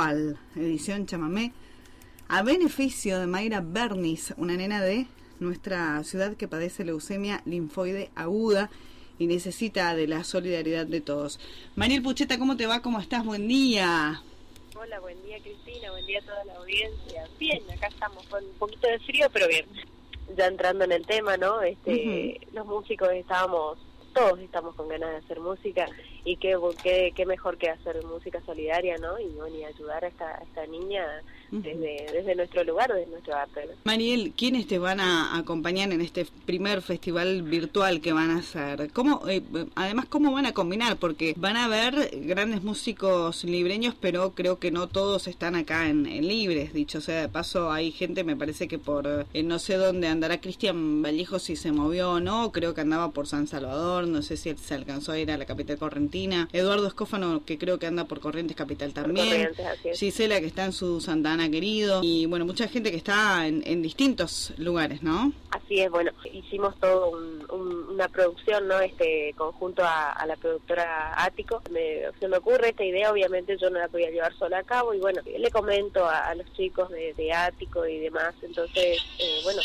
Fal, edición chamamé, a beneficio de Mayra Bernis, una nena de nuestra ciudad que padece leucemia linfoide aguda y necesita de la solidaridad de todos. Mariel Pucheta, ¿cómo te va? ¿Cómo estás? Buen día. Hola, buen día Cristina, buen día a toda la audiencia. Bien, acá estamos con un poquito de frío, pero bien. Ya entrando en el tema, ¿no? Los músicos todos estamos con ganas de hacer música y qué mejor que hacer música solidaria, ¿no? Y bueno, y ayudar a esta niña desde nuestro lugar, desde nuestro arte, ¿no? Mariel, ¿quiénes te van a acompañar en este primer festival virtual que van a hacer? Además, ¿cómo van a combinar? Porque van a haber grandes músicos libreños, pero creo que no todos están acá en Libres. Dicho sea de paso, hay gente, me parece que por no sé dónde andará Cristian Vallejo, si se movió o no, creo que andaba por San Salvador, no sé si se alcanzó a ir a la capital correntina. Eduardo Escófano, que creo que anda por Corrientes Capital también. Gisela, que está en su Santana querido. Y bueno, mucha gente que está en distintos lugares, ¿no? Así es, bueno, hicimos todo una producción, ¿no? Conjunto a la productora Ático. Se me ocurre esta idea, obviamente yo no la podía llevar sola a cabo y bueno, le comento a los chicos de Ático y demás. Entonces, bueno,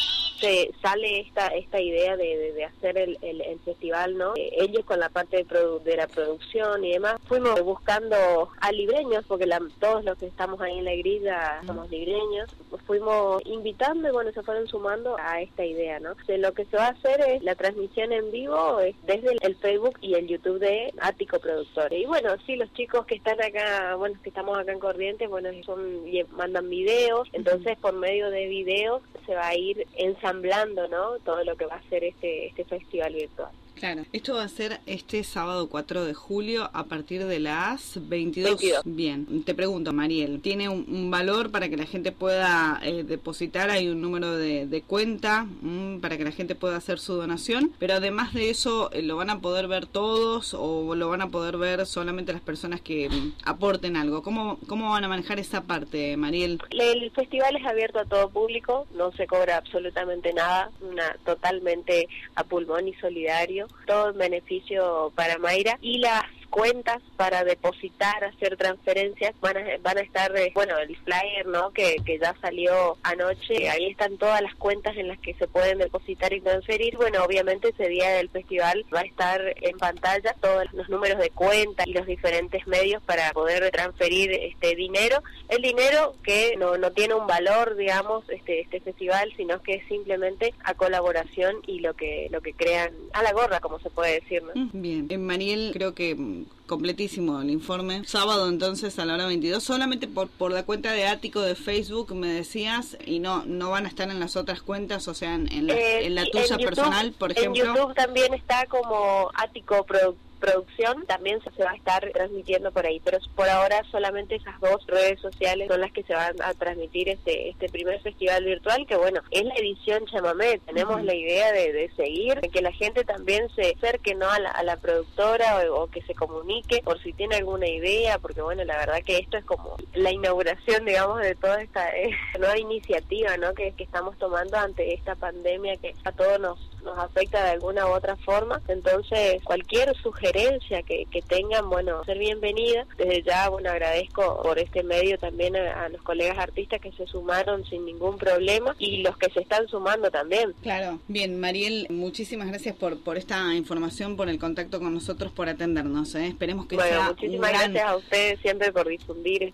sale esta idea de hacer el festival, ¿no? Ellos con la parte de la producción y demás, fuimos buscando a libreños, porque todos los que estamos ahí en la grilla somos libreños, fuimos invitando y bueno, se fueron sumando a esta idea, ¿no? Lo que se va a hacer es la transmisión en vivo desde el Facebook y el YouTube de Ático Productores. Y bueno, sí, los chicos que están acá, bueno, que estamos acá en Corrientes, bueno, mandan videos, entonces por medio de videos se va a ir ensamblando, ¿no? Todo lo que va a ser este festival virtual. Claro, esto va a ser este sábado 4 de julio a partir de las 22. Bien, te pregunto, Mariel, ¿tiene un valor para que la gente pueda depositar? ¿Hay un número de cuenta para que la gente pueda hacer su donación? Pero además de eso, ¿lo van a poder ver todos o lo van a poder ver solamente las personas que aporten algo? ¿Cómo van a manejar esa parte, Mariel? El festival es abierto a todo público, no se cobra absolutamente nada, totalmente a pulmón y solidario. Todo en beneficio para Mayra y las cuentas para depositar, hacer transferencias van a estar, bueno, el flyer, ¿no? Que ya salió anoche, ahí están todas las cuentas en las que se pueden depositar y transferir. Bueno, obviamente ese día del festival va a estar en pantalla todos los números de cuenta y los diferentes medios para poder transferir este dinero, el dinero que no tiene un valor, digamos, este festival, sino que es simplemente a colaboración y lo que crean a la gorra, como se puede decir, ¿no? Bien, Mariel, creo que completísimo el informe. Sábado entonces a la hora 22, solamente por la cuenta de Ático de Facebook me decías, y no van a estar en las otras cuentas, o sea, en la tuya YouTube, personal, por ejemplo. En YouTube también está como Ático Producción, también se va a estar transmitiendo por ahí, pero por ahora solamente esas dos redes sociales son las que se van a transmitir este primer festival virtual, que bueno, es la edición chamamé. Tenemos la idea de seguir, de que la gente también se acerque, ¿no? a la productora o que se comunique por si tiene alguna idea, porque bueno, la verdad que esto es como la inauguración, digamos, de toda esta nueva iniciativa, ¿no? que estamos tomando ante esta pandemia que a todos nos afecta de alguna u otra forma. Entonces, cualquier sugerencia que tengan, bueno, ser bienvenida. Desde ya, bueno, agradezco por este medio también a los colegas artistas que se sumaron sin ningún problema y los que se están sumando también. Claro. Bien, Mariel, muchísimas gracias por esta información, por el contacto con nosotros, por atendernos, ¿eh? Esperemos que sea muchísimas gracias a ustedes siempre por difundir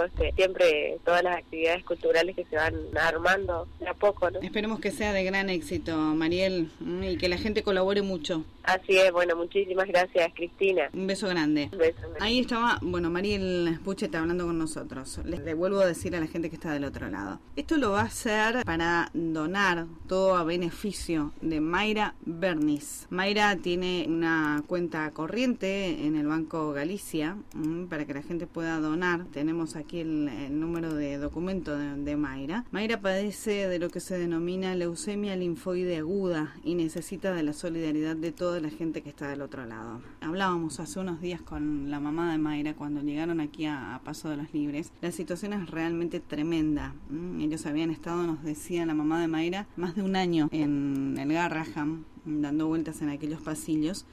siempre todas las actividades culturales que se van armando de a poco, ¿no? Esperemos que sea de gran éxito, Mariel, y que la gente colabore mucho. Así es, bueno, muchísimas gracias, Cristina. Un beso grande. Un beso. Ahí estaba, bueno, Mariel Pucheta hablando con nosotros. Le vuelvo a decir a la gente que está del otro lado. Esto lo va a hacer para donar todo a beneficio de Mayra Bernis. Mayra tiene una cuenta corriente en el Banco Galicia para que la gente pueda donar. Tenemos aquí el número de documento de Mayra. Mayra padece de lo que se denomina leucemia linfoide aguda y necesita de la solidaridad de toda la gente que está del otro lado. Hablábamos hace unos días con la mamá de Mayra cuando llegaron aquí a Paso de los Libres. La situación es realmente tremenda. Ellos habían estado, nos decía la mamá de Mayra, más de un año en el Garraham, dando vueltas en aquellos pasillos,